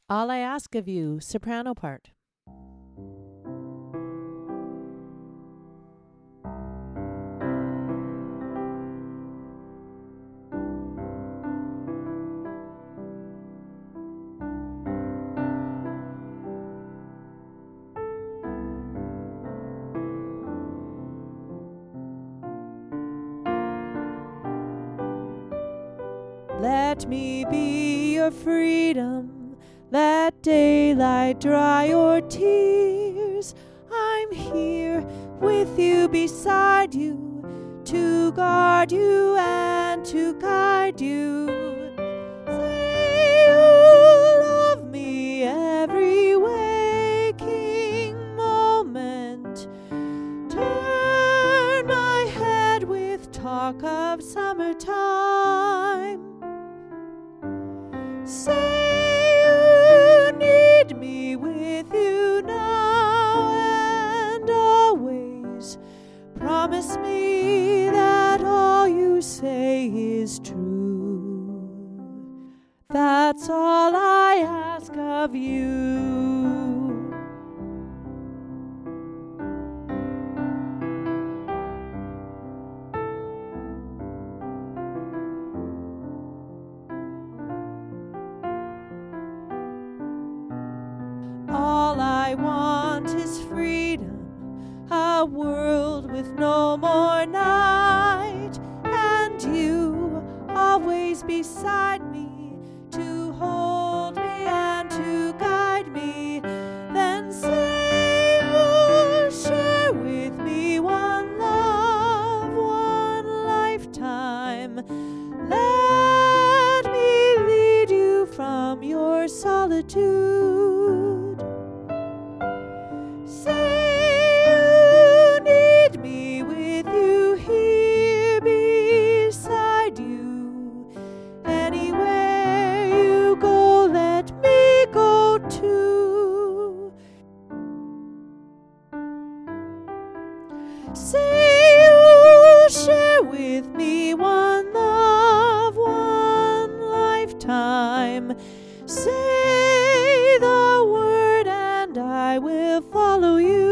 All I Ask of You, soprano part. Let me be your freedom, let daylight dry your tears. I'm here with you, beside you, to guard you and to guide you. Say you love me every waking moment. Turn my head with talk of summertime. Say you need me with you now and always. Promise me that all you say is true. That's all I ask of you. All I want is freedom, a world with no more night, and you always beside me, to hold me and to guide me. Then say you'll share with me one love, one lifetime. Let me lead you from your solitude. Say you need me with you here beside you. Anywhere you go, let me go too. Say you'll share with me one love, one lifetime. Say the word and I will follow you.